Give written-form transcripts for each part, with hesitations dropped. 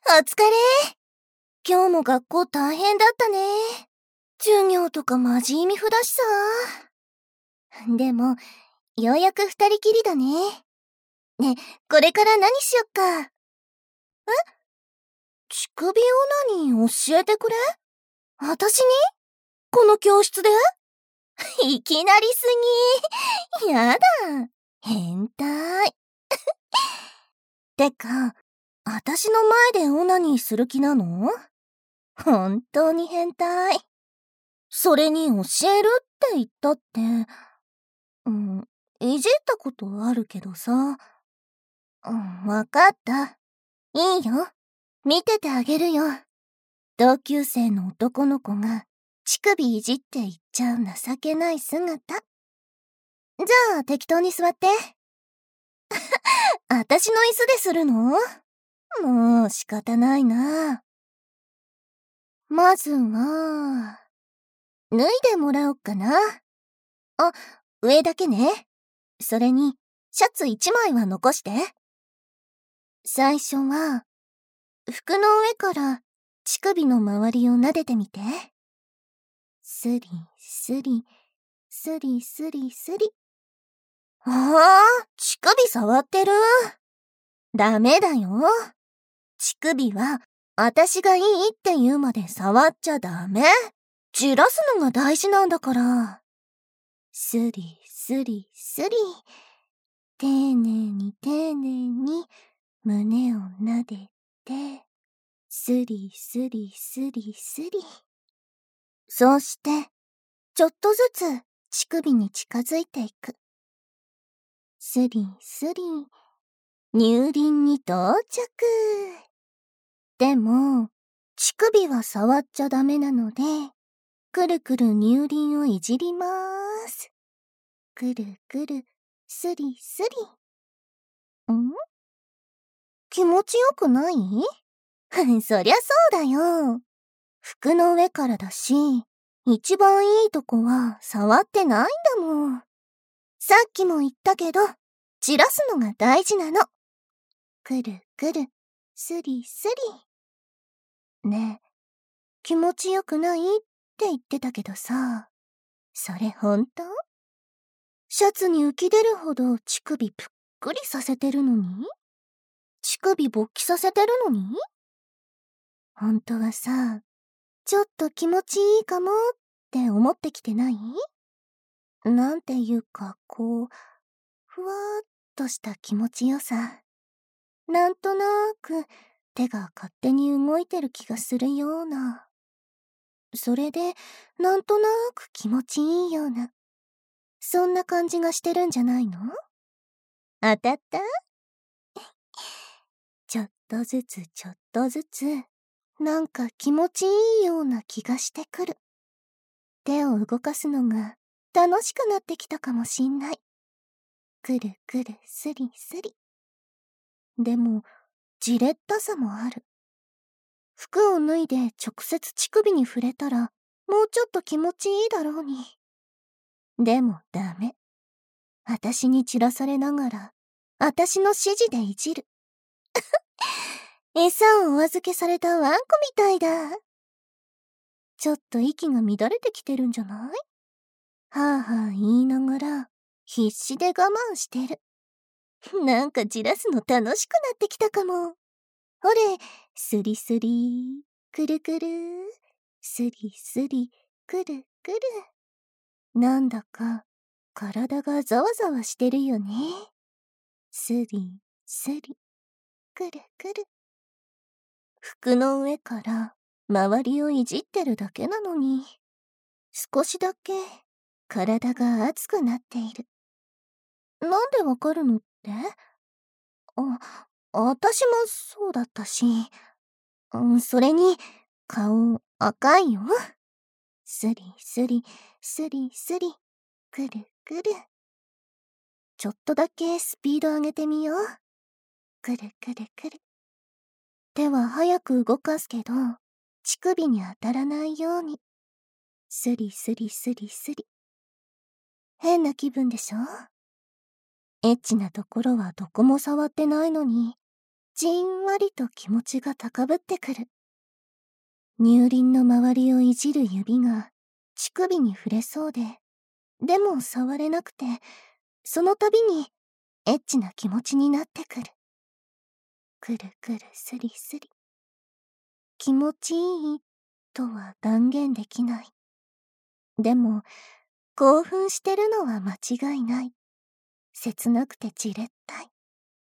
お疲れ。今日も学校大変だったね。授業とかマジ意味不だしさ。でも、ようやく二人きりだね。ね、これから何しよっか。乳首オナニー教えてくれ？私に？この教室で？いきなりすぎ。やだ。変態。てか、私の前でオナニーする気なの？本当に変態。それに教えるって言ったって、いじったことあるけどさ。わかった。いいよ。見ててあげるよ。同級生の男の子が乳首いじって言っちゃう情けない姿。じゃあ適当に座って。私の椅子でするの？もう仕方ないな。まずは、脱いでもらおうかな。あ、上だけね。それに、シャツ1枚は残して。最初は、服の上から乳首の周りを撫でてみて。スリスリ、スリスリスリ。ああ、乳首触ってる。ダメだよ。乳首は、私がいいって言うまで触っちゃダメ。じらすのが大事なんだから。スリスリスリ。丁寧に丁寧に胸を撫でて、スリスリスリスリ。そうして、ちょっとずつ乳首に近づいていく。スリスリ、乳輪に到着。でも、乳首は触っちゃダメなので、くるくる乳輪をいじりまーす。くるくる、スリスリ。気持ちよくない？そりゃそうだよ。服の上からだし、一番いいとこは触ってないんだもん。さっきも言ったけど、散らすのが大事なの。くるくる、スリスリ。ねえ、気持ちよくないって言ってたけどさ、それほんと？シャツに浮き出るほど乳首ぷっくりさせてるのに？乳首勃起させてるのに？ほんとはさ、ちょっと気持ちいいかもって思ってきてない？なんていうか、こう、ふわーっとした気持ちよさ。なんとなく手が勝手に動いてる気がするような。それで、なんとなく気持ちいいような。そんな感じがしてるんじゃないの？当たった？ちょっとずつちょっとずつ、なんか気持ちいいような気がしてくる。手を動かすのが楽しくなってきたかもしんない。くるくるスリスリ。でも、じれったさもある。服を脱いで直接乳首に触れたら、もうちょっと気持ちいいだろうに。でもダメ。私に散らされながら、私の指示でいじる。餌をお預けされたワンコみたいだ。ちょっと息が乱れてきてるんじゃない？はぁはぁ言いながら、必死で我慢してる。なんかじらすの楽しくなってきたかも。ほれ、スリスリ、くるくる、スリスリ、くるくる。なんだか、体がざわざわしてるよね。スリ、スリ、くるくる。服の上から周りをいじってるだけなのに、少しだけ体が熱くなっている。なんでわかるのって？私もそうだったし、それに、顔赤いよ。スリスリ、スリスリ、くるくる。ちょっとだけスピード上げてみよう。くるくるくる。手は早く動かすけど、乳首に当たらないように。スリスリスリスリ。変な気分でしょ？エッチなところはどこも触ってないのに、 じんわりと気持ちが高ぶってくる。乳輪の周りをいじる指が乳首に触れそうで、でも触れなくて、その度にエッチな気持ちになってくる。くるくるすりすり。気持ちいいとは断言できない。でも、興奮してるのは間違いない。切なくてじれったい。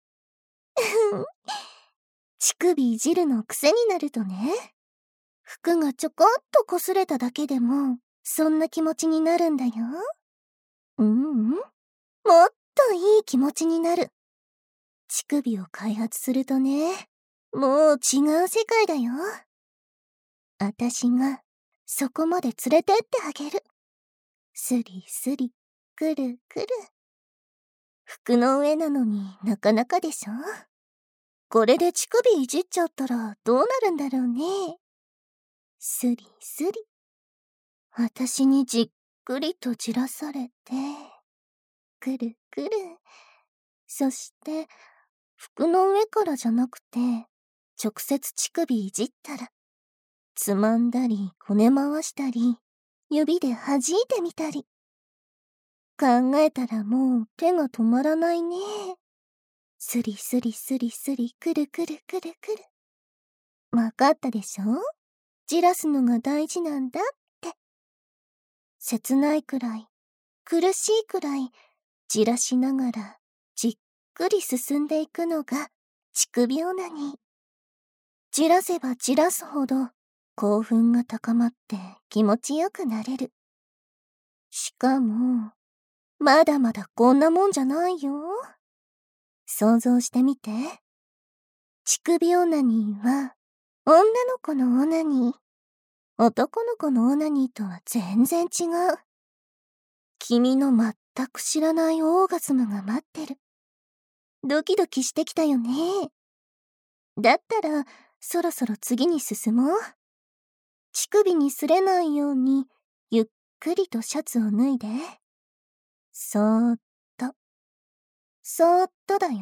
乳首いじるの癖になるとね、服がちょこっと擦れただけでも、そんな気持ちになるんだよ。もっといい気持ちになる。乳首を開発するとね、もう違う世界だよ。あたしがそこまで連れてってあげる。スリスリ、くるくる。服の上なのになかなかでしょ。これで乳首いじっちゃったらどうなるんだろうね。スリスリ。あたしにじっくりとじらされて、くるくる。そして、服の上からじゃなくて、直接乳首いじったら、つまんだり、こね回したり、指で弾いてみたり。考えたらもう手が止まらないね。スリスリスリスリ、くるくるくるくる。わかったでしょ？じらすのが大事なんだって。切ないくらい、苦しいくらい、じらしながら、じっくり進んでいくのが、乳首オナニー。じらせばじらすほど、興奮が高まって気持ちよくなれる。しかも、まだまだこんなもんじゃないよ。想像してみて。乳首オナニーは、女の子のオナニー。男の子のオナニーとは全然違う。君の全く知らないオーガズムが待ってる。ドキドキしてきたよね。だったら、そろそろ次に進もう。乳首に擦れないように、ゆっくりとシャツを脱いで。そーっと。そーっとだよ。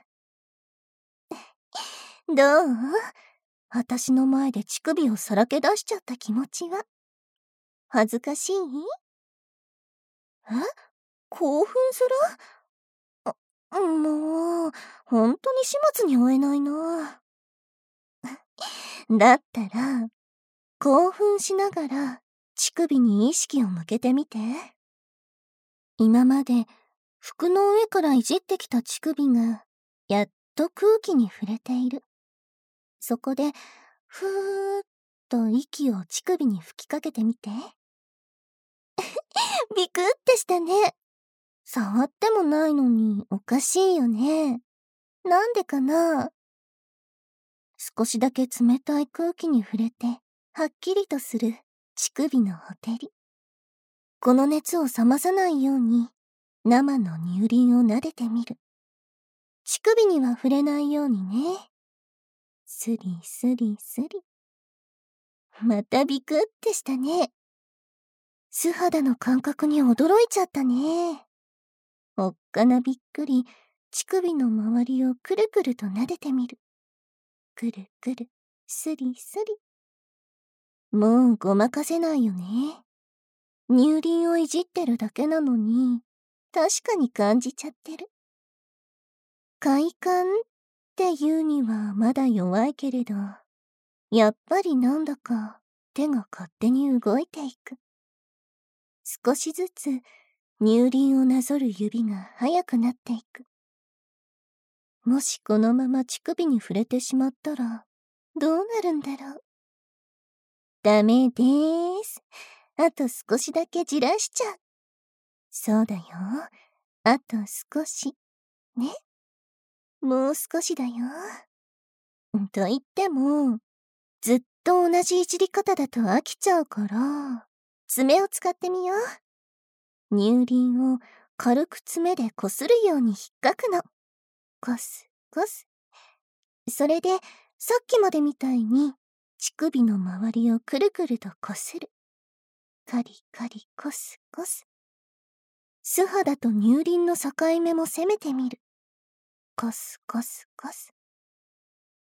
どう？私の前で乳首をさらけ出しちゃった気持ちは。恥ずかしい？興奮する？もう、本当に始末に終えないな。だったら、興奮しながら乳首に意識を向けてみて。今まで服の上からいじってきた乳首が、やっと空気に触れている。そこで、ふーっと息を乳首に吹きかけてみて。ビクってしたね。触ってもないのにおかしいよね。なんでかな？少しだけ冷たい空気に触れて、はっきりとする乳首のほてり。この熱を冷まさないように、生の乳輪を撫でてみる。乳首には触れないようにね。スリスリスリ。またビクってしたね。素肌の感覚に驚いちゃったね。おっかなびっくり、乳首の周りをくるくると撫でてみる。くるくる、スリスリ。もうごまかせないよね。乳輪をいじってるだけなのに、確かに感じちゃってる。快感って言うにはまだ弱いけれど、やっぱりなんだか手が勝手に動いていく。少しずつ乳輪をなぞる指が速くなっていく。もしこのまま乳首に触れてしまったら、どうなるんだろう。ダメでーす。あと少しだけじらしちゃう。そうだよ。あと少し。ね。もう少しだよ。と言っても、ずっと同じいじり方だと飽きちゃうから、爪を使ってみよう。乳輪を軽く爪でこするように引っかくの。こす、こす。それで、さっきまでみたいに、乳首の周りをくるくるとこする。カリカリコスコス。素肌と乳輪の境目も攻めてみる。コスコスコス。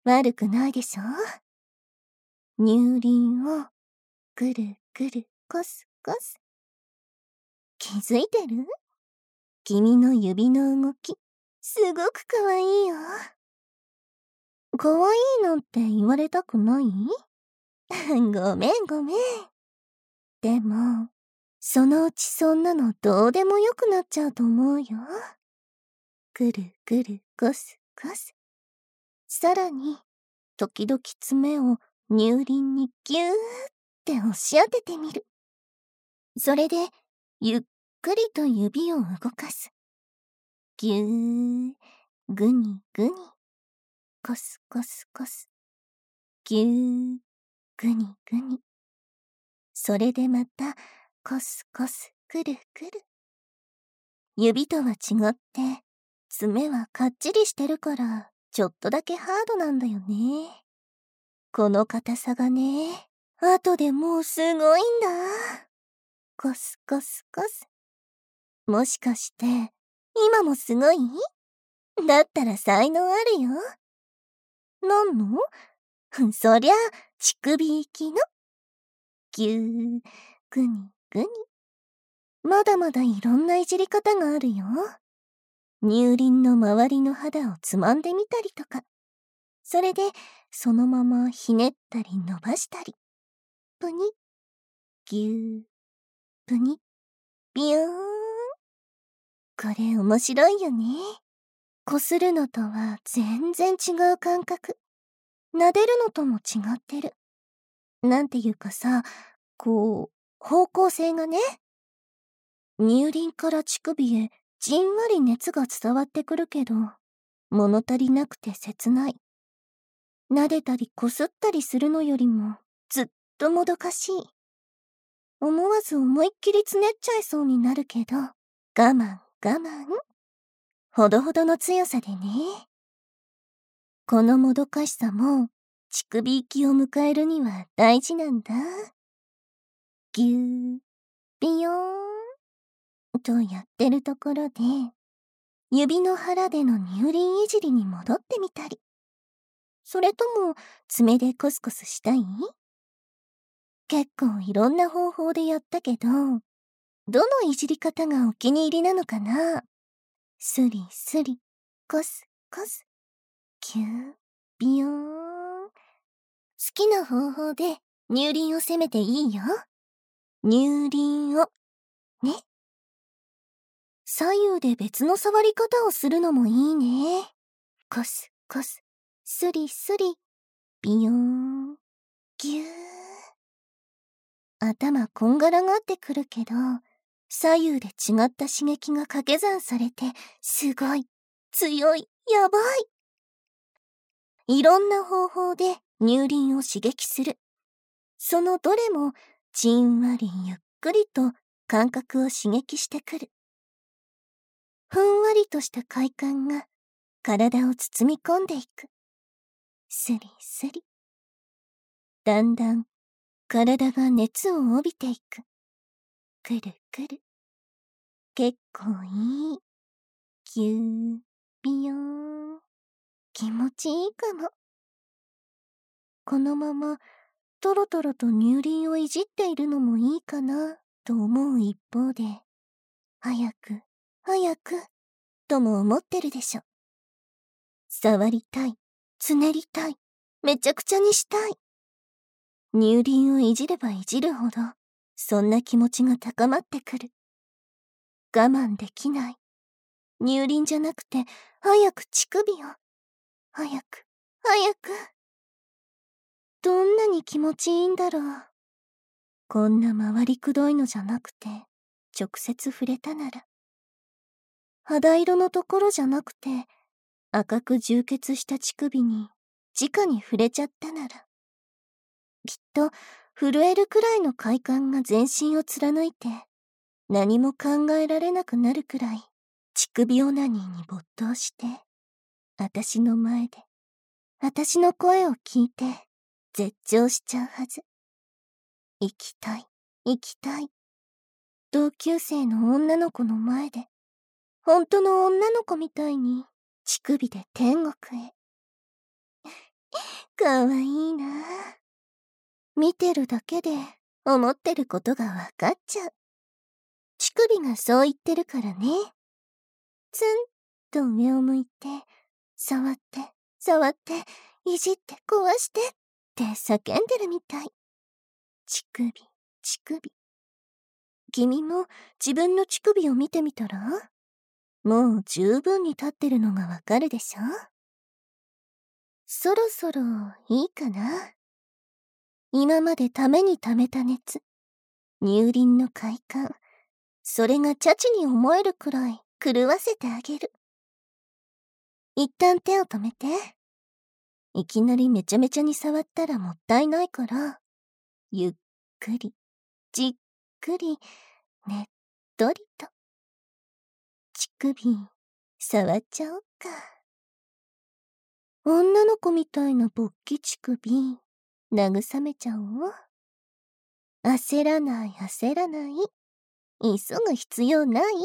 悪くないでしょ。乳輪をぐるぐるコスコス。気づいてる？君の指の動き、すごくかわいいよ。かわいいなんて言われたくない？ごめんごめん。でも、そのうちそんなのどうでもよくなっちゃうと思うよ。ぐるぐるコスコス。さらに、時々爪を乳輪にギューって押し当ててみる。それで、ゆっくりと指を動かす。ぎゅー、ぐにぐに、コスコスコス。ぎゅー、ぐにぐに。それでまた、コスコスくるくる。指とは違って、爪はかっちりしてるから、ちょっとだけハードなんだよね。この硬さがね、後でもうすごいんだ。コスコスコス。もしかして、今もすごい？だったら才能あるよ。なんの？そりゃ、乳首行きの。ぎゅー、ぐにぐに。まだまだいろんないじり方があるよ。乳輪の周りの肌をつまんでみたりとか。それで、そのままひねったり伸ばしたり。ぷに、ぎゅー、ぷに、びよーん。これ面白いよね。こするのとは全然違う感覚。撫でるのとも違ってる。なんていうかさ、こう、方向性がね。乳輪から乳首へじんわり熱が伝わってくるけど、物足りなくて切ない。撫でたりこすったりするのよりもずっともどかしい。思わず思いっきりつねっちゃいそうになるけど、我慢我慢。ほどほどの強さでね。このもどかしさも乳首行きを迎えるには大事なんだ。ぎゅー、びよーんとやってるところで、指の腹での乳輪いじりに戻ってみたり。それとも爪でコスコスしたい？結構いろんな方法でやったけど、どのいじり方がお気に入りなのかな？スリスリ、コスコス、キュー、ビヨーン。好きな方法で乳輪を攻めていいよ。乳輪を、ね。左右で別の触り方をするのもいいね。コスコス、スリスリ、ビヨーン、ギュー。頭こんがらがってくるけど、左右で違った刺激が掛け算されて、すごい、強い、やばい。いろんな方法で乳輪を刺激する。そのどれも、じんわりゆっくりと感覚を刺激してくる。ふんわりとした快感が体を包み込んでいく。スリスリ。だんだん体が熱を帯びていく。くるくる。結構いい。ぎゅー、びよーん。気持ちいいかも。このままトロトロと乳輪をいじっているのもいいかなと思う一方で、早く、早く、とも思ってるでしょ。触りたい、つねりたい、めちゃくちゃにしたい。乳輪をいじればいじるほど、そんな気持ちが高まってくる。我慢できない。乳輪じゃなくて、早く乳首を。早く、早く。どんなに気持ちいいんだろう。こんな回りくどいのじゃなくて、直接触れたなら。肌色のところじゃなくて、赤く充血した乳首に、直に触れちゃったなら。きっと、震えるくらいの快感が全身を貫いて、何も考えられなくなるくらい、乳首オナニーに没頭して、私の前で、私の声を聞いて、絶頂しちゃうはず。行きたい、行きたい。同級生の女の子の前で、本当の女の子みたいに、乳首で天国へ。 かわいいな。見てるだけで思ってることがわかっちゃう。乳首がそう言ってるからね。ツンと上を向いて、触って、触って、いじって壊してって叫んでるみたい。乳首、乳首。君も自分の乳首を見てみたら？もう十分に立ってるのがわかるでしょ？そろそろいいかな。今までために溜めた熱、乳輪の快感、それがチャチに思えるくらい狂わせてあげる。一旦手を止めて。いきなりめちゃめちゃに触ったらもったいないから、ゆっくり、じっくり、ねっとりと。乳首、触っちゃおうか。女の子みたいな勃起乳首、慰めちゃおう。焦らない焦らない。急ぐ必要ないって。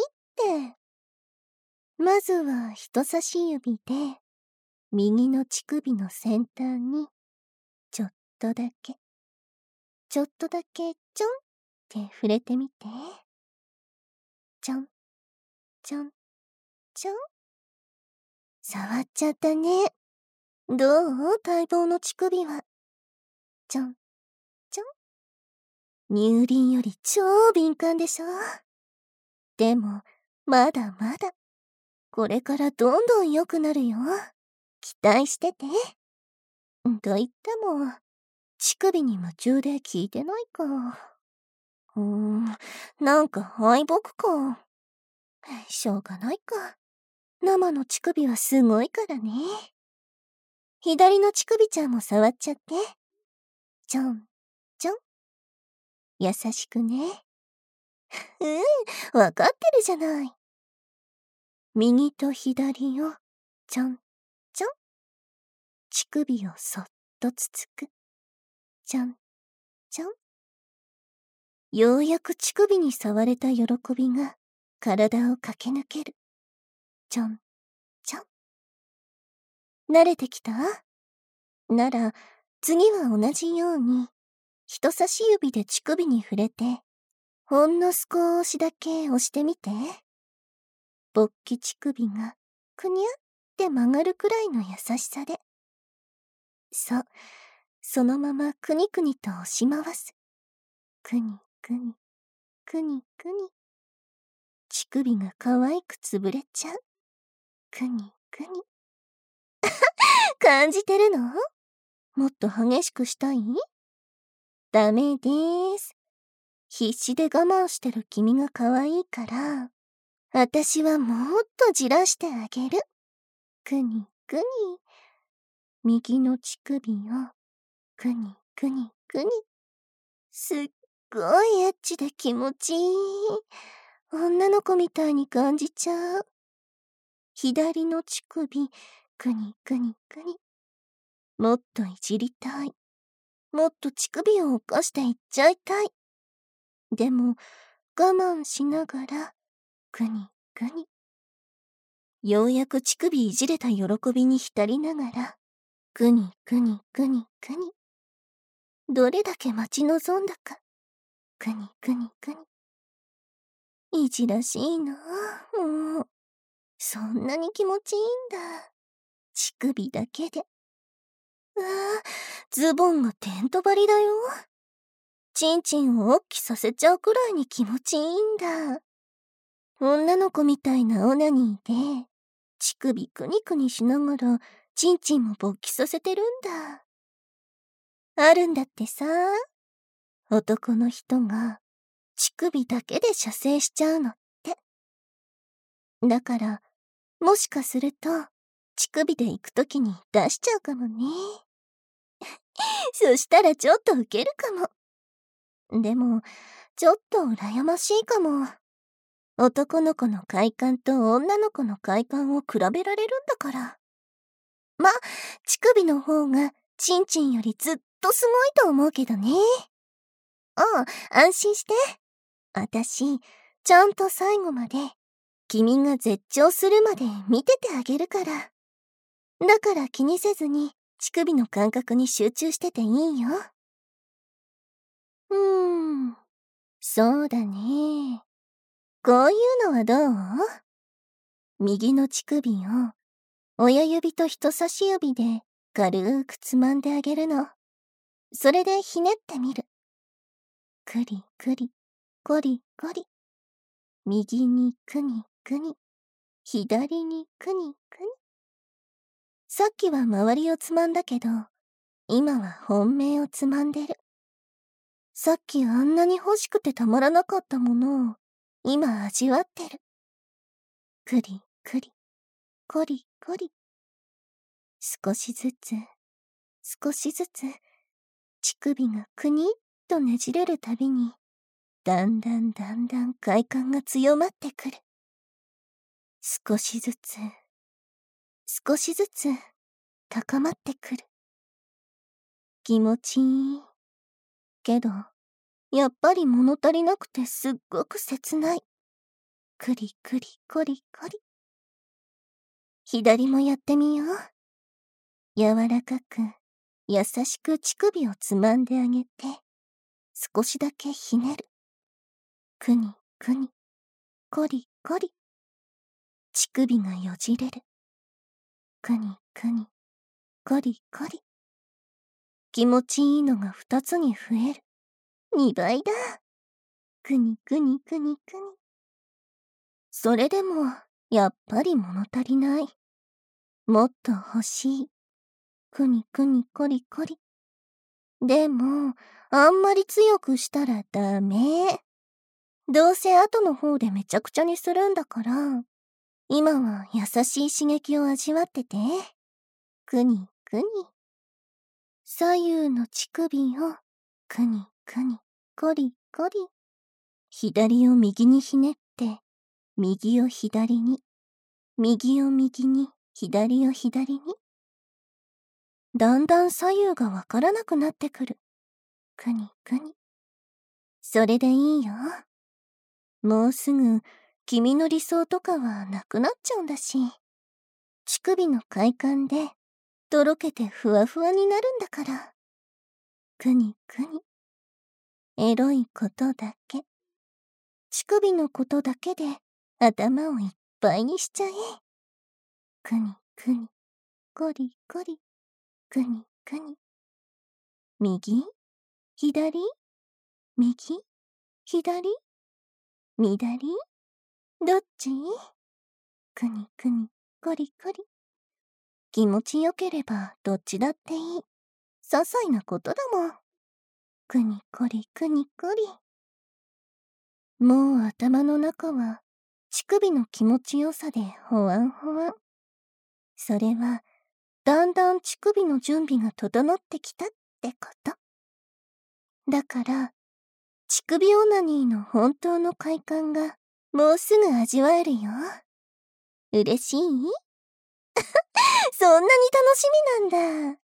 まずは人差し指で、右の乳首の先端に、ちょっとだけちょんって触れてみて。ちょん、ちょん、ちょん。触っちゃったね。どう？待望の乳首は。ちょん、ちょん。乳輪より超敏感でしょ。でも、まだまだ。これからどんどん良くなるよ。期待してて。と言っても、乳首に夢中で聞いてないか。なんか敗北か。しょうがないか。生の乳首はすごいからね。左の乳首ちゃんも触っちゃって。ちょん、ちょん。優しくね。わかってるじゃない。右と左を、ちょん、ちょん。乳首をそっとつつく。ちょん、ちょん。ようやく乳首に触れた喜びが体を駆け抜ける。ちょん、ちょん。慣れてきた？なら、次は同じように、人差し指で乳首に触れて、ほんの少しだけ押してみて。勃起乳首がくにゃって曲がるくらいの優しさで。そう、そのままくにくにと押し回す。くにくに、くにくに。乳首が可愛く潰れちゃう。くにくに。感じてるの？もっと激しくしたい？ダメでーす。必死で我慢してる君が可愛いから、私はもっとじらしてあげる。くにくに。右の乳首を、くにくにくに。すっごいエッチで気持ちいい。女の子みたいに感じちゃう。左の乳首、くにくにくに。もっといじりたい。もっと乳首を起こしていっちゃいたい。でも、我慢しながら、くにくに。ようやく乳首いじれた喜びに浸りながら、くにくにくにくに。どれだけ待ち望んだか。くにくにくに。いじらしいなぁ、もう。そんなに気持ちいいんだ。乳首だけで。ズボンがテント張りだよ。チンチンをおっきさせちゃうくらいに気持ちいいんだ。女の子みたいなオナニーで、乳首くにくにしながら、チンチンも勃起させてるんだ。あるんだってさ。男の人が、乳首だけで射精しちゃうのって。だから、もしかすると、乳首で行くときに出しちゃうかもね。そしたらちょっとウケるかも。でも、ちょっと羨ましいかも。男の子の快感と女の子の快感を比べられるんだから。ま、乳首の方がチンチンよりずっとすごいと思うけどね。安心して。私、ちゃんと最後まで、君が絶頂するまで見ててあげるから。だから気にせずに、 乳首の感覚に集中してていいよ。そうだね。こういうのはどう？右の乳首を親指と人差し指で軽くつまんであげるの。それでひねってみる。くりくり、こりこり。右にくにくに、左にくにくに。さっきは周りをつまんだけど、今は本命をつまんでる。さっきあんなに欲しくてたまらなかったものを、今味わってる。くりくり、こりこり。少しずつ、少しずつ、乳首がくにっとねじれるたびに、だんだん快感が強まってくる。少しずつ、少しずつ、高まってくる。気持ちいい。けど、やっぱり物足りなくてすっごく切ない。くりくりこりこり。左もやってみよう。柔らかく、優しく乳首をつまんであげて、少しだけひねる。くにくに、こりこり。乳首がよじれる。くにくに、こりこり。気持ちいいのが2つに増える。2倍だ。くにくにくにくに。それでも、やっぱり物足りない。もっと欲しい。くにくにこりこり。でも、あんまり強くしたらダメ。どうせ後の方でめちゃくちゃにするんだから、今は優しい刺激を味わってて。くにくに。左右の乳首を、くにくに、こりこり。左を右にひねって、右を左に、右を右に、左を左に。だんだん左右がわからなくなってくる。くにくに。それでいいよ。もうすぐ、君の理想とかはなくなっちゃうんだし。乳首の快感で、とろけてふわふわになるんだから。くにくに。エロいことだけ。乳首のことだけで、頭をいっぱいにしちゃえ。くにくに、こりこり、くにくに。右、左、右、左、左、どっち？くにくに、こりこり。気持ちよければどっちだっていい。些細なことだもん。くにこりくにこり。もう頭の中は乳首の気持ちよさでほわんほわん。それはだんだん乳首の準備が整ってきたってこと。だから、乳首オナニーの本当の快感がもうすぐ味わえるよ。嬉しい？そんなに楽しみなんだ。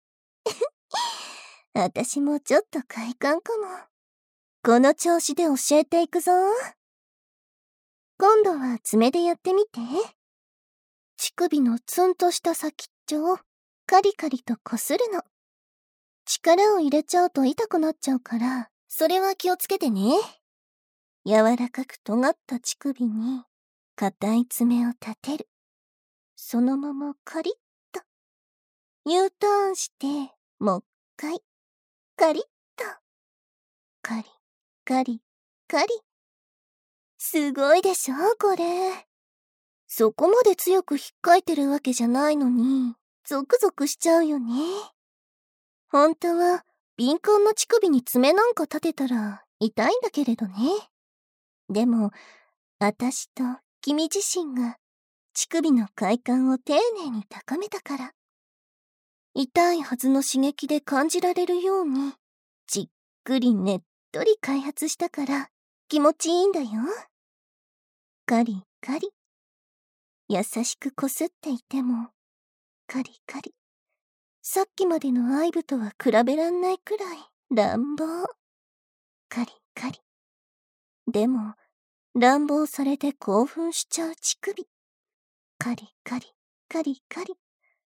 私もちょっと快感かも。この調子で教えていくぞ。今度は爪でやってみて。乳首のツンとした先っちょをカリカリとこするの。力を入れちゃうと痛くなっちゃうから、それは気をつけてね。柔らかく尖った乳首に硬い爪を立てる。そのままカリッと。U ターンして、もう一回。カリッと。カリ、カリ、カリ。すごいでしょ、これ。そこまで強く引っかいてるわけじゃないのに、ゾクゾクしちゃうよね。本当は、敏感な乳首に爪なんか立てたら痛いんだけれどね。でも、私と君自身が乳首の快感を丁寧に高めたから。痛いはずの刺激で感じられるように、じっくりねっとり開発したから気持ちいいんだよ。カリカリ。優しくこすっていても、カリカリ。さっきまでのアイブとは比べらんないくらい乱暴。カリカリ。でも、乱暴されて興奮しちゃう乳首。カリカリ、カリカリ。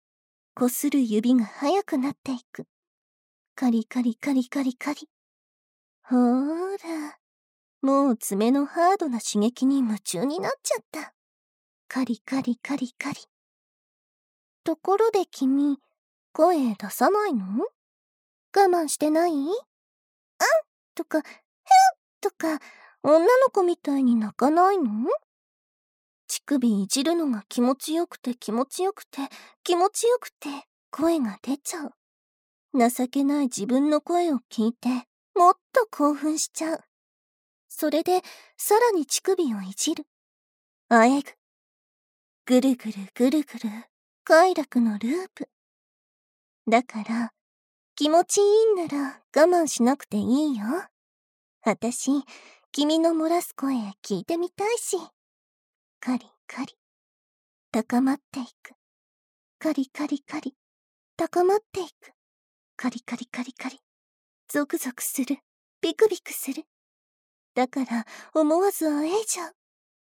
こする指が速くなっていく。カリカリカリカリカリ。ほーら、もう爪のハードな刺激に夢中になっちゃった。カリカリカリカリ。ところで君、声出さないの？我慢してない？とか、へっとか、女の子みたいに泣かないの？乳首いじるのが気持ちよくて気持ちよくて気持ちよくて声が出ちゃう。情けない自分の声を聞いてもっと興奮しちゃう。それでさらに乳首をいじる。あえぐ。ぐるぐるぐるぐる快楽のループ。だから気持ちいいんなら我慢しなくていいよ。あたし、君の漏らす声聞いてみたいし。カリカリ。高まっていく。カリカリカリ。高まっていく。カリカリカリカリ。ゾクゾクする。ビクビクする。だから思わずあえいじゃう。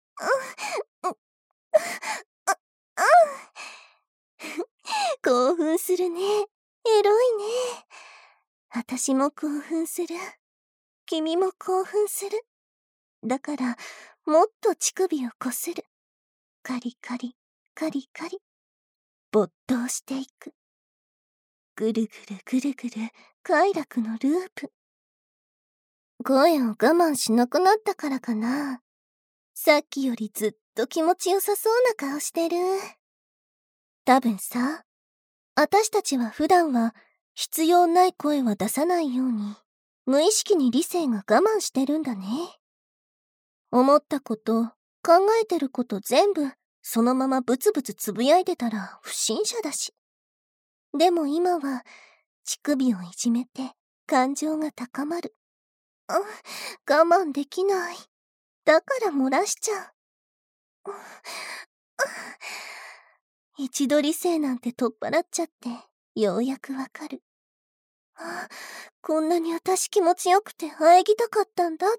興奮するね。エロいね。あたしも興奮する。君も興奮する。だからもっと乳首をこする。カリカリカリカリ。没頭していく。ぐるぐるぐるぐる快楽のループ。声を我慢しなくなったからかな。さっきよりずっと気持ちよさそうな顔してる。多分さ、私たちは普段は必要ない声は出さないように、無意識に理性が我慢してるんだね。思ったこと、考えてること全部、そのままブツブツつぶやいてたら不審者だし。でも今は、乳首をいじめて感情が高まる。我慢できない。だから漏らしちゃう。一度理性なんて取っ払っちゃって、ようやくわかる。こんなに私気持ちよくて喘ぎたかったんだって。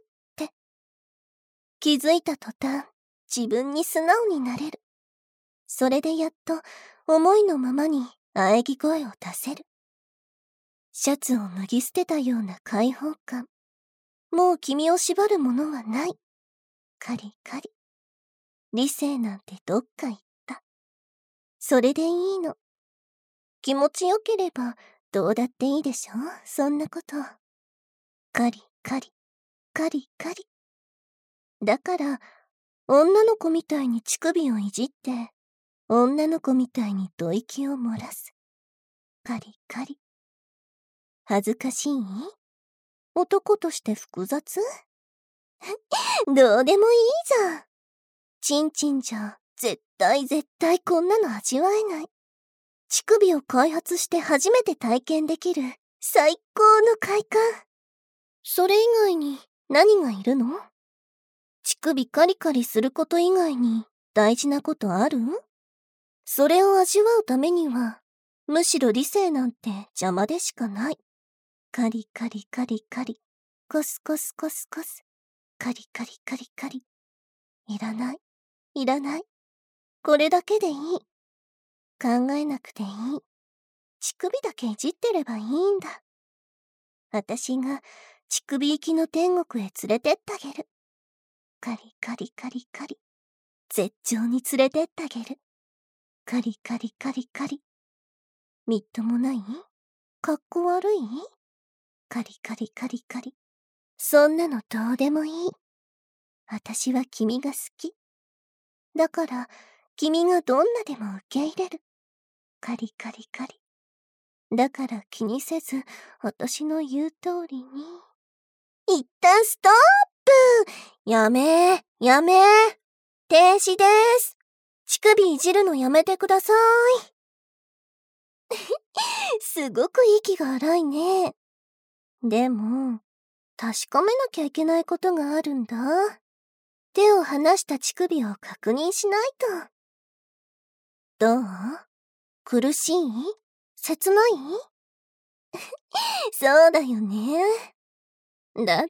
気づいた途端、自分に素直になれる。それでやっと、思いのままに喘ぎ声を出せる。シャツを脱ぎ捨てたような解放感。もう君を縛るものはない。カリカリ。理性なんてどっか行った。それでいいの。気持ちよければどうだっていいでしょ、そんなこと。カリカリ、カリカリ。だから、女の子みたいに乳首をいじって、女の子みたいに吐息を漏らす。カリカリ。恥ずかしい？男として複雑？どうでもいいじゃん。チンチンじゃ絶対こんなの味わえない。乳首を開発して初めて体験できる最高の快感。それ以外に何がいるの？乳首カリカリすること以外に大事なことある？それを味わうためには、むしろ理性なんて邪魔でしかない。カリカリカリカリ、コスコスコスコス、カリカリカリカリ。いらない、いらない。これだけでいい。考えなくていい。乳首だけいじってればいいんだ。私が乳首行きの天国へ連れてってあげる。カリカリカリカリ。絶頂に連れてってあげる。カリカリカリカリ。みっともない？かっこ悪い？カリカリカリカリ。そんなのどうでもいい。私は君が好き。だから、君がどんなでも受け入れる。カリカリカリ。だから気にせず、私の言う通りに。一旦ストップ！やめ停止です。乳首いじるのやめてください。すごく息が荒いね。でも、確かめなきゃいけないことがあるんだ。手を離した乳首を確認しないと。どう？苦しい？切ない？そうだよね。だって、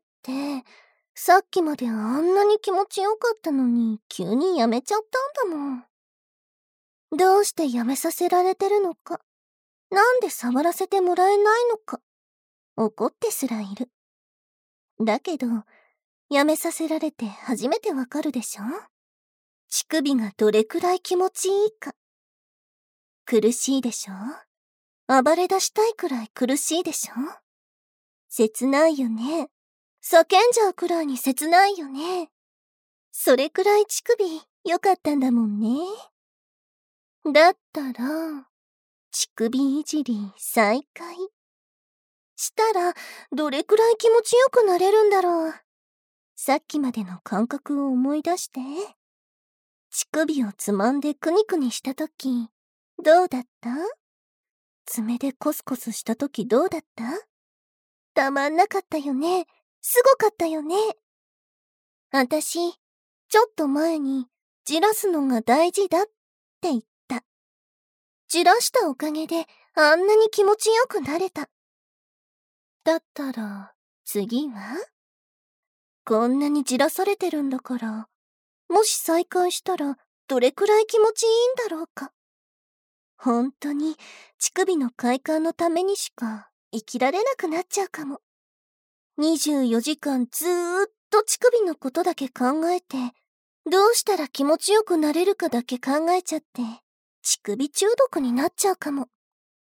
さっきまであんなに気持ちよかったのに急にやめちゃったんだもん。どうしてやめさせられてるのか。 なんで触らせてもらえないのか、怒ってすらいる。だけど、やめさせられて初めてわかるでしょ？乳首がどれくらい気持ちいいか。苦しいでしょ？暴れ出したいくらい苦しいでしょ？切ないよね。叫んじゃうくらいに切ないよね。それくらい乳首良かったんだもんね。だったら、乳首いじり再開。したら、どれくらい気持ちよくなれるんだろう。さっきまでの感覚を思い出して。乳首をつまんでクニクニしたとき、どうだった？爪でコスコスしたときどうだった？たまんなかったよね。すごかったよね。あたし、ちょっと前に、じらすのが大事だって言った。じらしたおかげで、あんなに気持ちよくなれた。だったら、次は？こんなにじらされてるんだから、もし再会したら、どれくらい気持ちいいんだろうか。本当に、乳首の快感のためにしか生きられなくなっちゃうかも。24時間ずーっと乳首のことだけ考えて、どうしたら気持ちよくなれるかだけ考えちゃって、乳首中毒になっちゃうかも。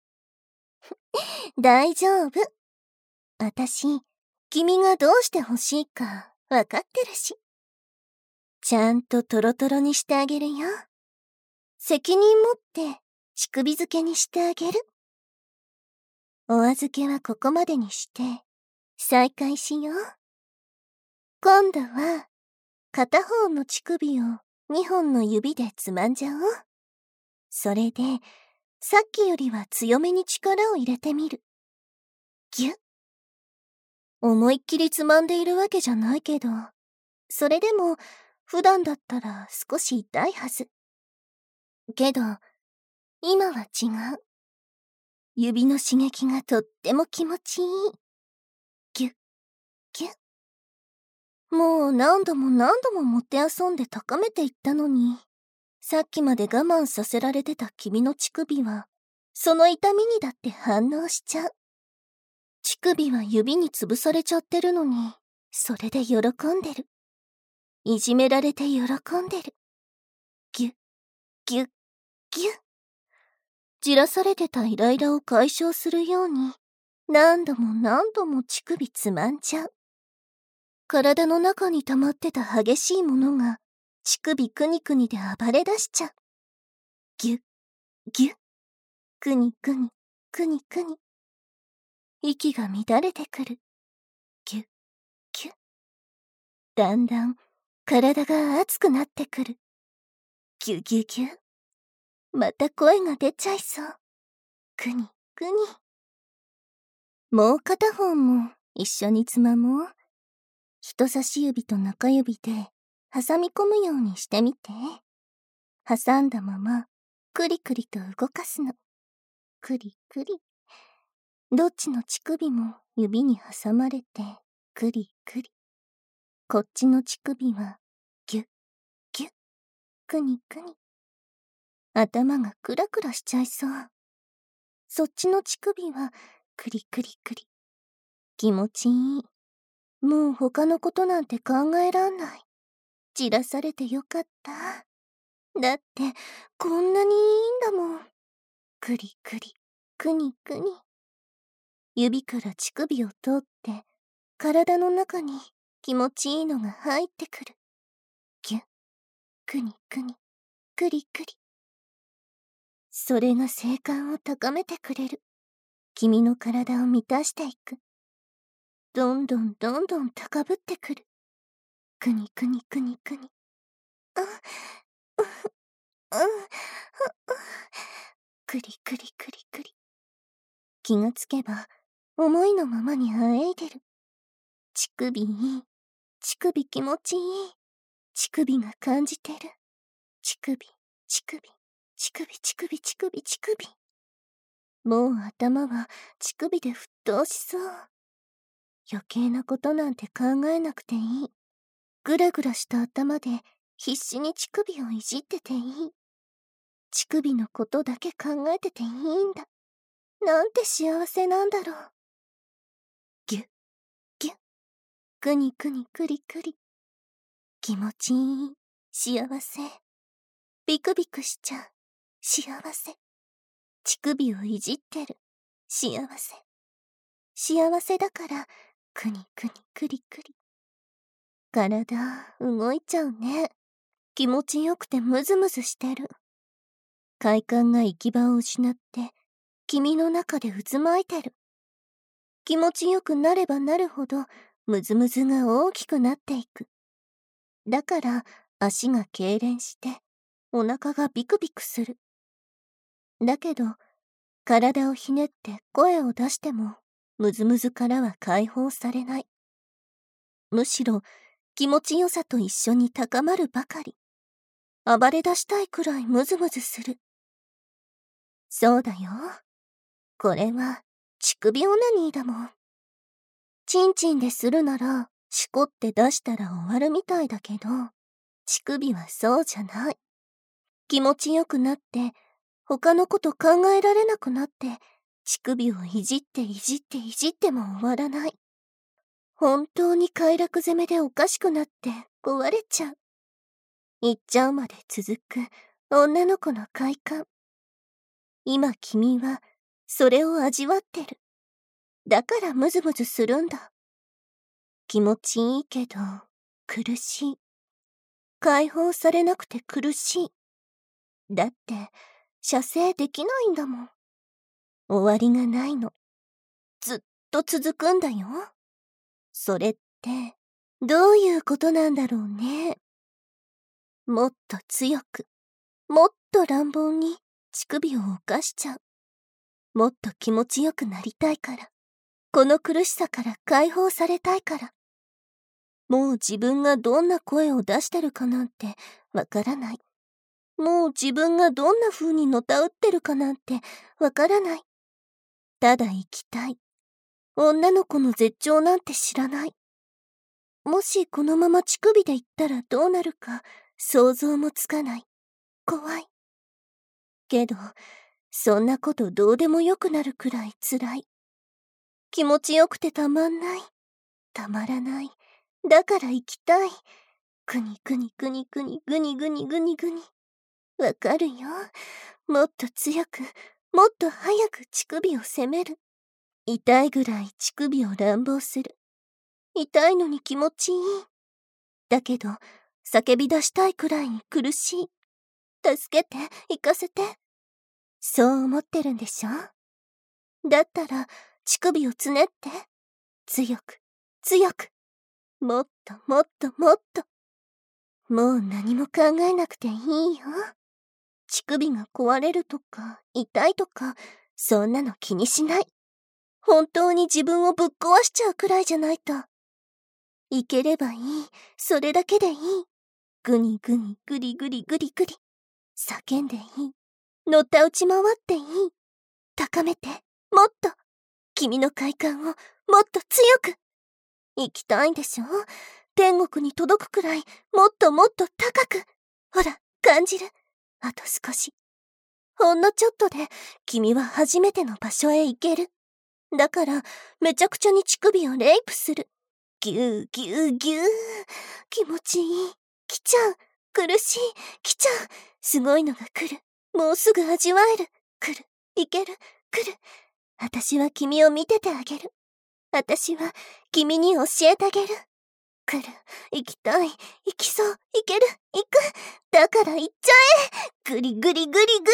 大丈夫。あたし、君がどうして欲しいかわかってるし。ちゃんとトロトロにしてあげるよ。責任持って乳首漬けにしてあげる。お預けはここまでにして、再開しよう。今度は、片方の乳首を2本の指でつまんじゃおう。それで、さっきよりは強めに力を入れてみる。ぎゅっ。思いっきりつまんでいるわけじゃないけど、それでも、普段だったら少し痛いはず。けど、今は違う。指の刺激がとっても気持ちいい。ぎゅっ、ぎゅっ。もう何度も何度ももてあそんで高めていったのに、さっきまで我慢させられてた君の乳首は、その痛みにだって反応しちゃう。乳首は指に潰されちゃってるのに、それで喜んでる。いじめられて喜んでる。ぎゅっ、ぎゅっ、ぎゅっ。じらされてたイライラを解消するように、何度も何度も乳首つまんじゃう。体の中に溜まってた激しいものが、乳首くにくにで暴れ出しちゃう。ぎゅっ、ぎゅっ。くにくに、くにくに。息が乱れてくる。ぎゅっ、ぎゅっ。だんだん、体が熱くなってくる。ぎゅぎゅぎゅ。また声が出ちゃいそう。くに、くに。もう片方も一緒につまもう。人差し指と中指で挟み込むようにしてみて。挟んだまま、くりくりと動かすの。くりくり。どっちの乳首も指に挟まれて、くりくり。こっちの乳首は、ぎゅっ、ぎゅっ、くにくに。頭がクラクラしちゃいそう。そっちの乳首は、くりくりくり。気持ちいい。もう他のことなんて考えらんない。じらされてよかった。だって、こんなにいいんだもん。くりくり、くにくに。指から乳首を通って、体の中に気持ちいいのが入ってくる。ぎゅっ、くにくに、くりくり。それが性感を高めてくれる。君の体を満たしていく。どんどんどんどん高ぶってくる。くにくにくにくに。くりくりくりくり。気がつけば、思いのままにあえいでる。乳首いい。乳首気持ちいい。乳首が感じてる。乳首、乳首、乳首、乳首、乳首、乳首。もう頭は乳首で沸騰しそう。余計なことなんて考えなくていい。ぐらぐらした頭で必死に乳首をいじってていい。乳首のことだけ考えてていいんだ。 なんて幸せなんだろう。ぎゅっ、ぎゅっ、くにくにくりくり。気持ちいい、幸せ。ビクビクしちゃう、幸せ。乳首をいじってる、幸せ。幸せだから、くにくにくりくり。体、動いちゃうね。気持ちよくてムズムズしてる。快感が行き場を失って、君の中で渦巻いてる。気持ちよくなればなるほど、ムズムズが大きくなっていく。だから、足が痙攣して、お腹がビクビクする。だけど、体をひねって声を出しても、ムズムズからは解放されない。むしろ、気持ちよさと一緒に高まるばかり。暴れ出したいくらいムズムズする。そうだよ。これは、乳首オナニーだもん。チンチンでするなら、しこって出したら終わるみたいだけど、乳首はそうじゃない。気持ちよくなって、他のこと考えられなくなって、乳首をいじっていじっていじっても終わらない。本当に快楽攻めでおかしくなって壊れちゃう。行っちゃうまで続く女の子の快感。今君はそれを味わってる。だからムズムズするんだ。気持ちいいけど苦しい。解放されなくて苦しい。だって射精できないんだもん。終わりがないの。ずっと続くんだよ。それってどういうことなんだろうね。もっと強く、もっと乱暴に乳首を犯しちゃう。もっと気持ちよくなりたいから。この苦しさから解放されたいから。もう自分がどんな声を出してるかなんてわからない。もう自分がどんな風にのたうってるかなんてわからない。ただ生きたい。女の子の絶頂なんて知らない。もしこのまま乳首で言ったらどうなるか想像もつかない。怖い。けど、そんなことどうでもよくなるくらい辛い。気持ちよくてたまんない。たまらない。だから行きたい。くにくにくにくにぐにぐにぐにぐに。わかるよ。もっと強く、もっと早く乳首を責める。痛いぐらい乳首を乱暴する。痛いのに気持ちいい。だけど、叫び出したいくらいに苦しい。助けて、行かせて。そう思ってるんでしょ？だったら、乳首をつねって。強く、強く。もっともっともっと。もう何も考えなくていいよ。乳首が壊れるとか、痛いとか、そんなの気にしない。本当に自分をぶっ壊しちゃうくらいじゃないと。いければいい。それだけでいい。ぐにぐにぐりぐりぐりぐり。叫んでいい。のったうち回っていい。高めて、もっと。君の快感をもっと強く。行きたいんでしょ？天国に届くくらい、もっともっと高く。ほら、感じる。あと少し。ほんのちょっとで、君は初めての場所へ行ける。だから、めちゃくちゃに乳首をレイプする。ぎゅうぎゅうぎゅう。気持ちいい。来ちゃう。苦しい。来ちゃう。すごいのが来る。もうすぐ味わえる。来る。いける。来る。私は君を見ててあげる。私は君に教えてあげる。来る。行きたい。行きそう。行ける。行く。だから行っちゃえ。ぐりぐりぐりぐり。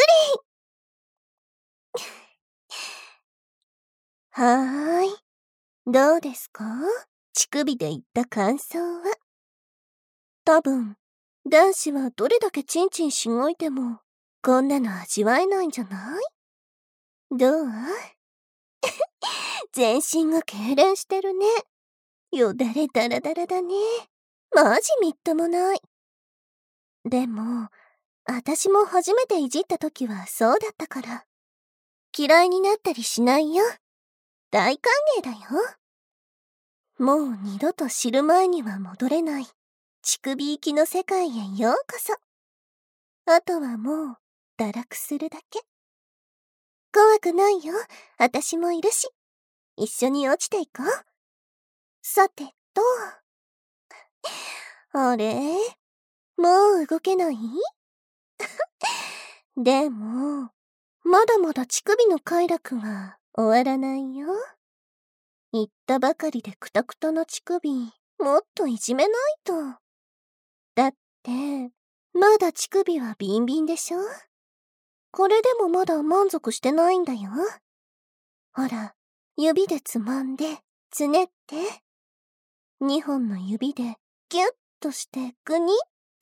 はーい。どうですか？乳首で言った感想は。多分、男子はどれだけチンチンしごいても、こんなの味わえないんじゃない？どう？全身が痙攣してるね。よだれだらだらだね。マジみっともない。でも、私も初めていじった時はそうだったから。嫌いになったりしないよ。大歓迎だよ。もう二度と知る前には戻れない乳首行きの世界へようこそ。あとはもう堕落するだけ。 怖くないよ。私もいるし。一緒に落ちていこう。さてと。あれ？もう動けない？でも、まだまだ乳首の快楽は終わらないよ。言ったばかりでクタクタな乳首、もっといじめないと。だって、まだ乳首はビンビンでしょ？これでもまだ満足してないんだよ。ほら、指でつまんで、つねって。2本の指でギュッとしてグニって。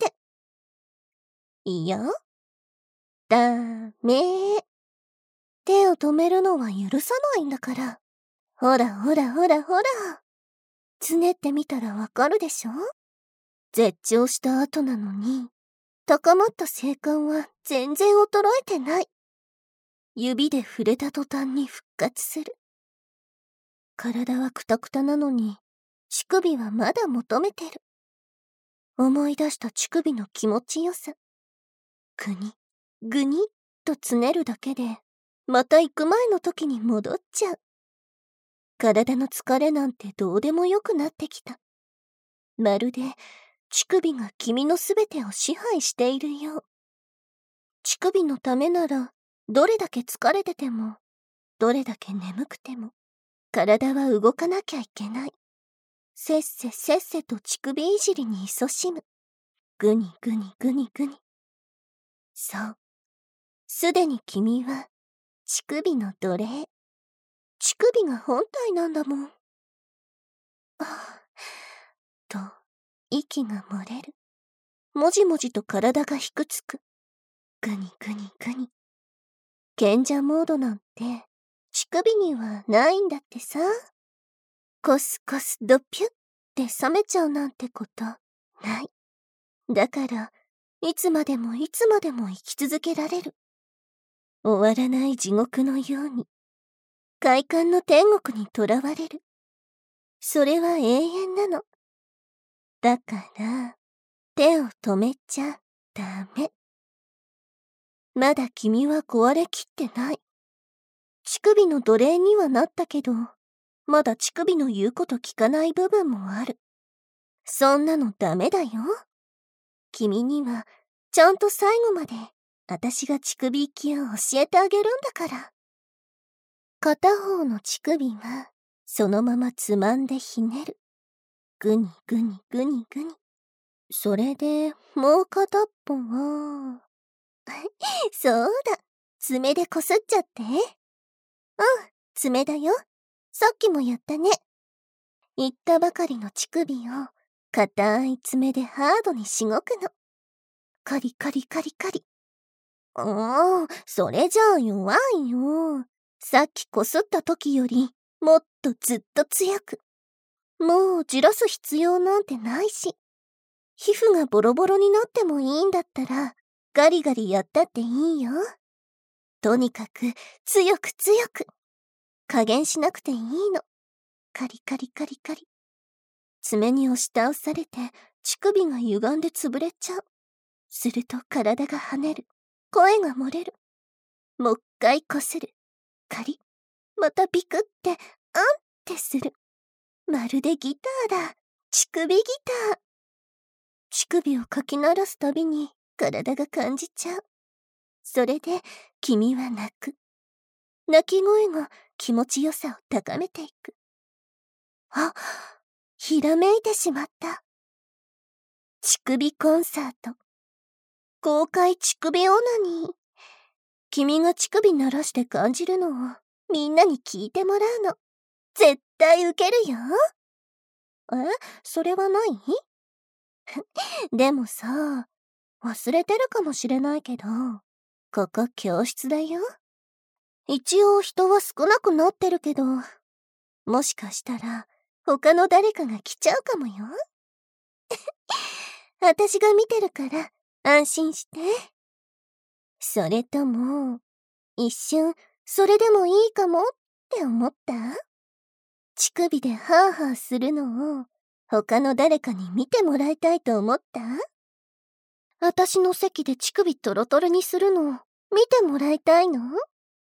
いや、ダメ。手を止めるのは許さないんだから。ほらほらほらほら。つねってみたらわかるでしょ？絶頂した後なのに、高まった性感は全然衰えてない。指で触れた途端に復活する。体はクタクタなのに、乳首はまだ求めてる。思い出した乳首の気持ちよさ。ぐに、ぐにっとつねるだけで、また行く前の時に戻っちゃう。体の疲れなんてどうでもよくなってきた。まるで、乳首が君のすべてを支配しているよう。乳首のためなら、どれだけ疲れてても、どれだけ眠くても、体は動かなきゃいけない。せっせせっせと乳首いじりに勤しむ。ぐにぐにぐにぐに。そう。すでに君は、乳首の奴隷。乳首が本体なんだもん。と、息が漏れる。もじもじと体がひくつく。ぐにぐにぐに。賢者モードなんて、乳首にはないんだってさ。コスコスドピュって冷めちゃうなんてことない。だから、いつまでもいつまでも生き続けられる。終わらない地獄のように、快感の天国にとらわれる。それは永遠なの。だから、手を止めちゃダメ。まだ君は壊れきってない。乳首の奴隷にはなったけど、まだ乳首の言うこと聞かない部分もある。そんなのダメだよ。君には、ちゃんと最後まで、私が乳首行きを教えてあげるんだから。片方の乳首は、そのままつまんでひねる。ぐにぐにぐにぐに。それで、もう片っぽは、そうだ。爪でこすっちゃって。爪だよ。さっきもやったね。言ったばかりの乳首を、硬い爪でハードにしごくの。カリカリカリカリ。それじゃあ弱いよ。さっきこすった時より、もっとずっと強く。もうじらす必要なんてないし。皮膚がボロボロになってもいいんだったら、ガリガリやったっていいよ。とにかく、強く強く。加減しなくていいの。カリカリカリカリ。爪に押し倒されて、乳首が歪んで潰れちゃう。すると体が跳ねる。声が漏れる。もう一回こする。カリ。またビクって、ってする。まるでギターだ。乳首ギター。乳首をかき鳴らすたびに体が感じちゃう。それで君は泣く。泣き声が気持ちよさを高めていく。ひらめいてしまった。乳首コンサート。公開乳首オナニー。君が乳首鳴らして感じるのをみんなに聞いてもらうの。絶対ウケるよ。それはない？でもさ、忘れてるかもしれないけど、ここ教室だよ。一応人は少なくなってるけど、もしかしたら他の誰かが来ちゃうかもよ。私が見てるから安心して。それとも、一瞬それでもいいかもって思った？乳首でハーハーするのを他の誰かに見てもらいたいと思った？私の席で乳首トロトロにするの見てもらいたいの？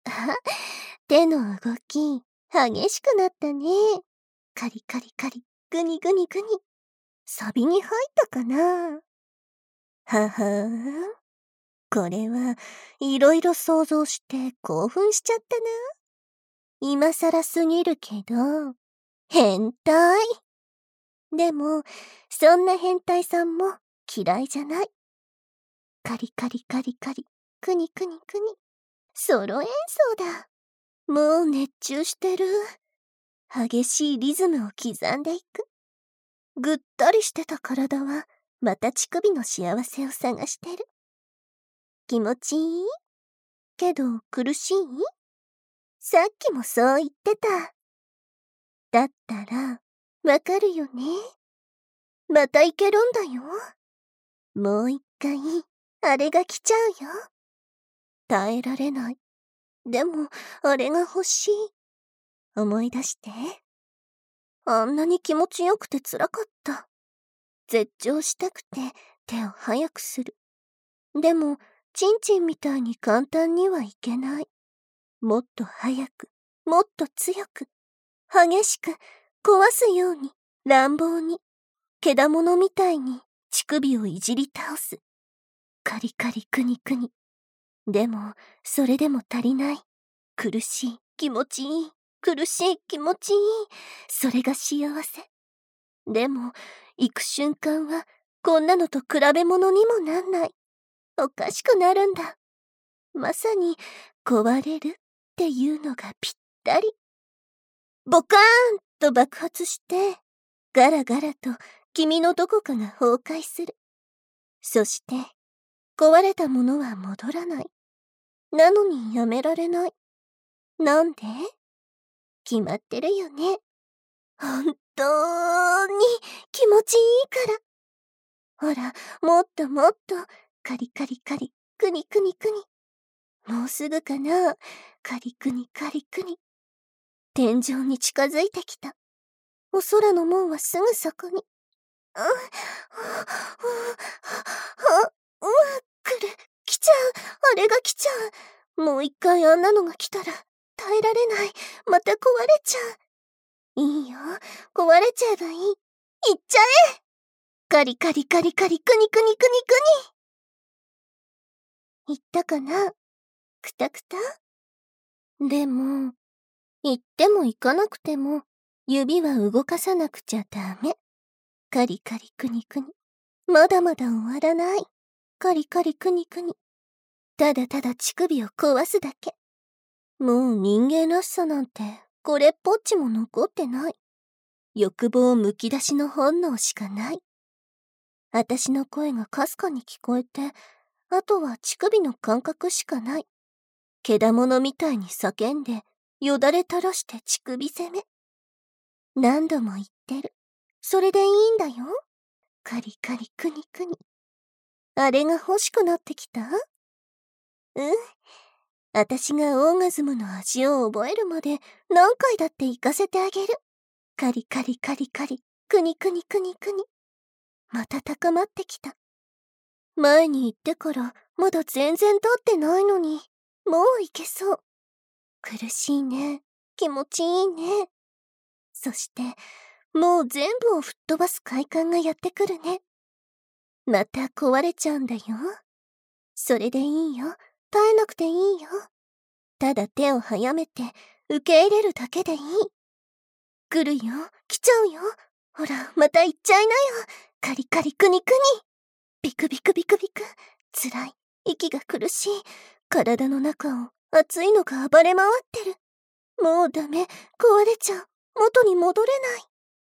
手の動き、激しくなったね。カリカリカリ、グニグニグニ。サビに入ったかな。ははん。これはいろいろ想像して興奮しちゃったな。今更すぎるけど、変態。でも、そんな変態さんも嫌いじゃない。カリカリカリカリ、クニクニクニ。ソロ演奏だ。もう熱中してる。激しいリズムを刻んでいく。ぐったりしてた体は、また乳首の幸せを探してる。気持ちいい？けど苦しい？さっきもそう言ってた。だったら、わかるよね。またいけるんだよ。もう一回、あれが来ちゃうよ。耐えられない。でも、あれが欲しい。思い出して。あんなに気持ちよくて辛かった。絶頂したくて手を早くする。でも、チンチンみたいに簡単にはいけない。もっと早く、もっと強く、激しく、壊すように、乱暴に、けだものみたいに乳首をいじり倒す。カリカリクニクニ。でも、それでも足りない。苦しい、気持ちいい。苦しい、気持ちいい。それが幸せ。でも、行く瞬間は、こんなのと比べ物にもなんない。おかしくなるんだ。まさに、壊れるっていうのがぴったり。ボカーンと爆発して、ガラガラと君のどこかが崩壊する。そして、壊れたものは戻らない。なのにやめられない。なんで？決まってるよね。本当に気持ちいいから。ほら、もっともっと、カリカリカリ、クニクニクニ。もうすぐかな。カリクニカリクニ。天井に近づいてきた。お空の門はすぐそこに。来る。来ちゃう。あれが来ちゃう。もう一回あんなのが来たら、耐えられない。また壊れちゃう。いいよ。壊れちゃえばいい。行っちゃえ。カリカリカリカリクニクニクニクニ。行ったかな？くたくた？でも、行っても行かなくても、指は動かさなくちゃダメ。カリカリクニクニ。まだまだ終わらない。カリカリクニクニ。ただただ乳首を壊すだけ。もう人間らしさなんて、これっぽっちも残ってない。欲望むき出しの本能しかない。あたしの声がかすかに聞こえて、あとは乳首の感覚しかない。けだものみたいに叫んで、よだれ垂らして乳首攻め。何度も言ってる。それでいいんだよ。カリカリクニクニ。あれが欲しくなってきた？あたしがオーガズムの味を覚えるまで何回だって行かせてあげる。カリカリカリカリ、クニクニクニクニ。また高まってきた。前に行ってからまだ全然経ってないのに、もういけそう。苦しいね。気持ちいいね。そして、もう全部を吹っ飛ばす快感がやってくるね。また壊れちゃうんだよ。それでいいよ。耐えなくていいよ。ただ手を早めて受け入れるだけでいい。来るよ。来ちゃうよ。ほら、また行っちゃいなよ。カリカリクニクニ。ビクビクビクビク。辛い。息が苦しい。体の中を熱いのが暴れ回ってる。もうダメ。壊れちゃう。元に戻れない。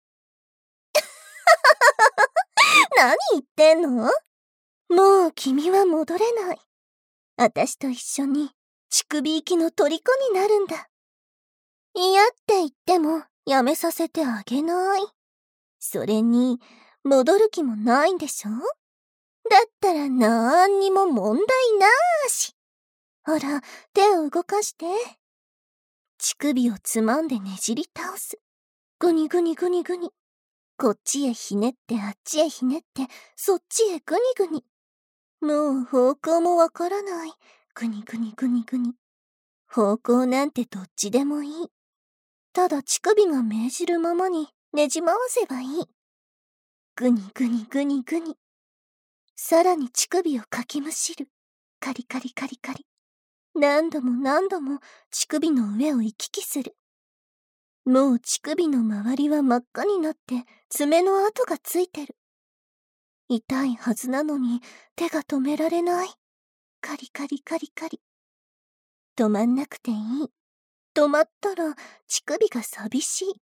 何言ってんの？もう君は戻れない。あたしと一緒に乳首行きの虜になるんだ。嫌って言ってもやめさせてあげない。それに戻る気もないんでしょ？だったらなんにも問題なーし。ほら、手を動かして。乳首をつまんでねじり倒す。グニグニグニグニ。こっちへひねってあっちへひねってそっちへグニグニ。もう方向もわからない。グニグニグニグニ。 方向なんてどっちでもいい。ただ乳首が命じるままにねじ回せばいい。ぐにぐにぐにぐに。さらに乳首をかきむしる。カリカリカリカリ。何度も何度も乳首の上を行き来する。もう乳首の周りは真っ赤になって爪の跡がついてる。痛いはずなのに手が止められない。カリカリカリカリ。止まんなくていい。止まったら乳首が寂しい。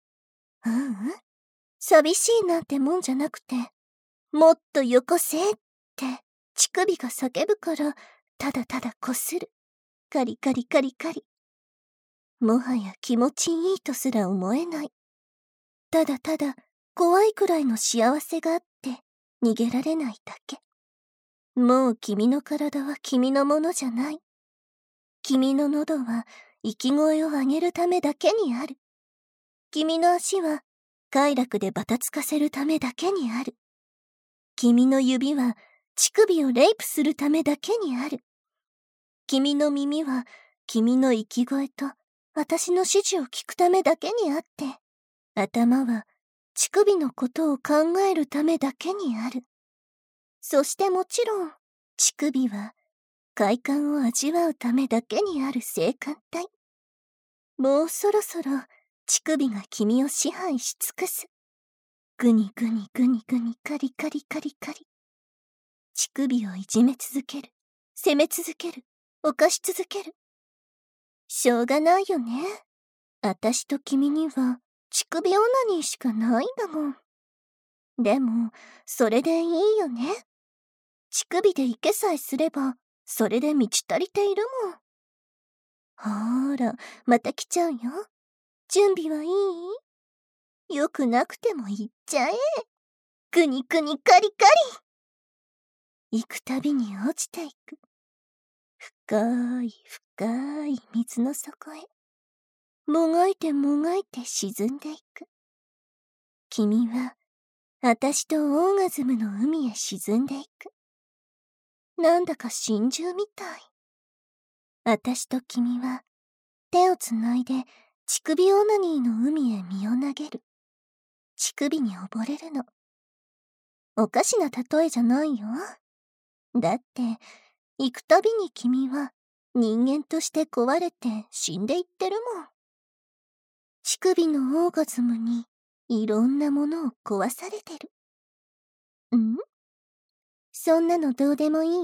寂しいなんてもんじゃなくて、もっとよこせって乳首が叫ぶから、ただただこする。カリカリカリカリ。もはや気持ちいいとすら思えない。ただただ怖いくらいの幸せがあって逃げられないだけ。もう君の体は君のものじゃない。君の喉は息声を上げるためだけにある。君の足は快楽でバタつかせるためだけにある。君の指は乳首をレイプするためだけにある。君の耳は君の息声と私の指示を聞くためだけにあって、頭は乳首のことを考えるためだけにある。そしてもちろん乳首は快感を味わうためだけにある性感帯。もうそろそろ乳首が君を支配し尽くす。ぐにぐにぐにぐにカリカリカリカリ。乳首をいじめ続ける。責め続ける。犯し続ける。しょうがないよね。あたしと君には乳首オナニーしかないんだもん。でも、それでいいよね。乳首で池さえすれば、それで満ち足りているもん。ほーら、また来ちゃうよ。準備はいい？よくなくても行っちゃえ。くにくにカリカリ。行くたびに落ちていく。深い深い水の底へ。もがいてもがいて沈んでいく。君は、あたしとオーガズムの海へ沈んでいく。なんだか真珠みたい。あたしと君は、手をつないで乳首オナニーの海へ身を投げる。乳首に溺れるの。おかしな例えじゃないよ。だって、行くたびに君は人間として壊れて死んでいってるもん。乳首のオーガズムにいろんなものを壊されてる。そんなのどうでもいい？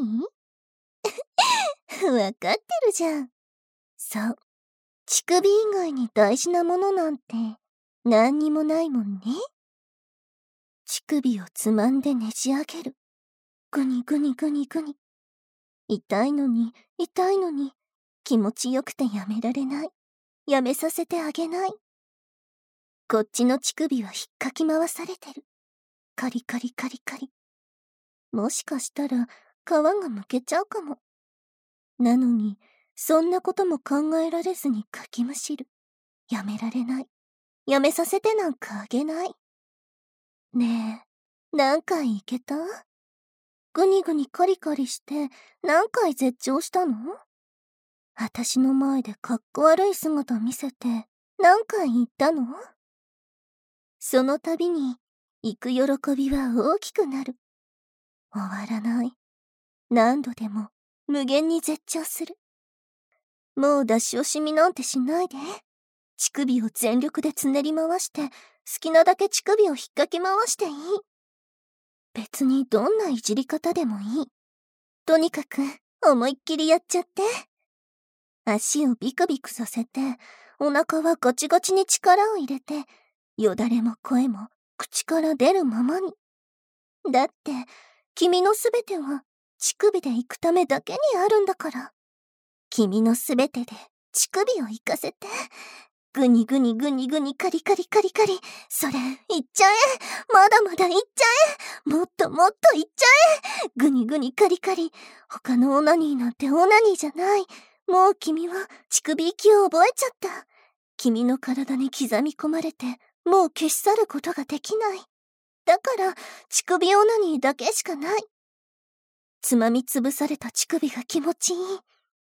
わかってるじゃん。そう。乳首以外に大事なものなんて何にもないもんね。乳首をつまんでねじ上げる。ぐにぐにぐにぐに。痛いのに、痛いのに、気持ちよくてやめられない。やめさせてあげない。こっちの乳首は引っかき回されてる。カリカリカリカリ。もしかしたら皮がむけちゃうかも。なのに、そんなことも考えられずにかきむしる。やめられない。やめさせてなんかあげない。ねえ、何回いけた？ぐにぐにカリカリして何回絶頂したの？あたしの前でかっこ悪い姿見せて何回言ったの？その度に行く喜びは大きくなる。終わらない。何度でも無限に絶頂する。もう出し惜しみなんてしないで。乳首を全力でつねり回して好きなだけ乳首を引っかき回していい。別にどんないじり方でもいい。とにかく思いっきりやっちゃって。足をビクビクさせて、お腹はガチガチに力を入れて、よだれも声も口から出るままに。だって、君のすべては乳首で行くためだけにあるんだから。君のすべてで乳首を行かせて。ぐにぐにぐにぐにカリカリカリカリ。それ、いっちゃえ。まだまだいっちゃえ。もっともっといっちゃえ。ぐにぐにカリカリ。他のオナニーなんてオナニーじゃない。もう君は乳首息を覚えちゃった。君の体に刻み込まれて、もう消し去ることができない。だから、乳首オナニーだけしかない。つまみつぶされた乳首が気持ちいい。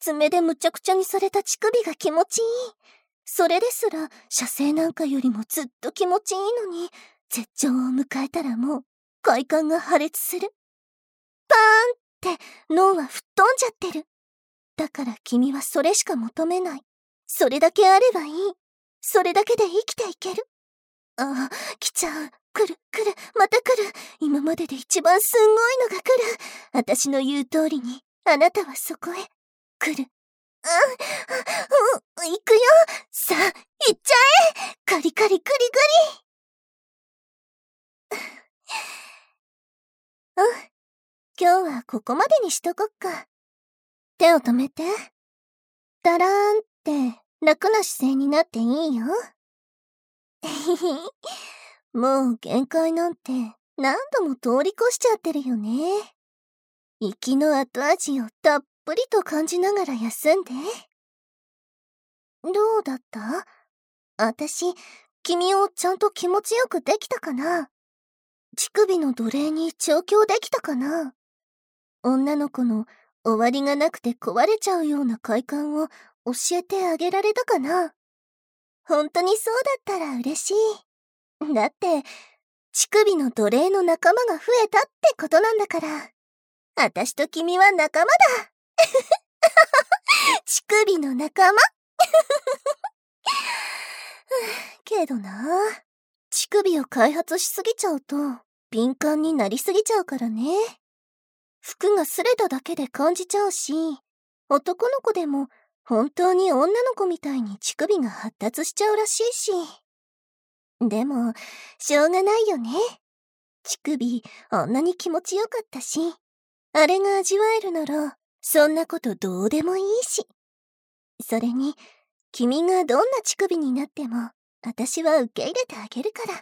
爪でむちゃくちゃにされた乳首が気持ちいい。それですら、射精なんかよりもずっと気持ちいいのに、絶頂を迎えたらもう、快感が破裂する。パーンって脳は吹っ飛んじゃってる。だから君はそれしか求めない。それだけあればいい。それだけで生きていける。ああ、来ちゃう。来る、また来る。今までで一番すんごいのが来る。私の言う通りに、あなたはそこへ。来る。行くよ。さあ、行っちゃえ。カリカリグリグリ。今日はここまでにしとこっか。手を止めて。だらーんって楽な姿勢になっていいよ。もう限界なんて何度も通り越しちゃってるよね。息の後味をたっぷりと感じながら休んで。どうだった？私、君をちゃんと気持ちよくできたかな？乳首の奴隷に調教できたかな？女の子の終わりがなくて壊れちゃうような快感を教えてあげられたかな？本当にそうだったら嬉しい。だって、乳首の奴隷の仲間が増えたってことなんだから。私と君は仲間だ。乳首の仲間。けどな、乳首を開発しすぎちゃうと敏感になりすぎちゃうからね。服が擦れただけで感じちゃうし、男の子でも本当に女の子みたいに乳首が発達しちゃうらしいし。でも、しょうがないよね。乳首、あんなに気持ちよかったし、あれが味わえるなら、そんなことどうでもいいし。それに、君がどんな乳首になっても、私は受け入れてあげるから。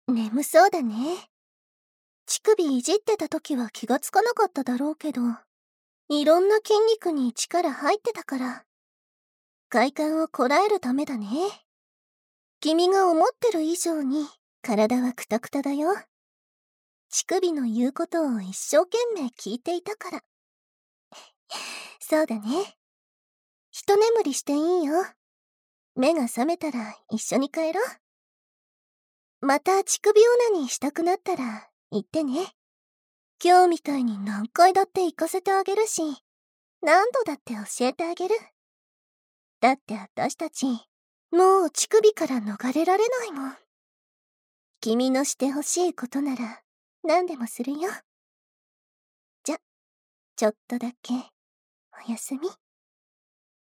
眠そうだね。乳首いじってた時は気がつかなかっただろうけど、いろんな筋肉に力入ってたから。快感をこらえるためだね。君が思ってる以上に体はクタクタだよ。乳首の言うことを一生懸命聞いていたから。そうだね。一眠りしていいよ。目が覚めたら一緒に帰ろう。また乳首オナニーしたくなったら言ってね。今日みたいに何回だって行かせてあげるし、何度だって教えてあげる。だって私たち、もう乳首から逃れられないもん。君のしてほしいことなら何でもするよ。じゃ、ちょっとだけおやすみ。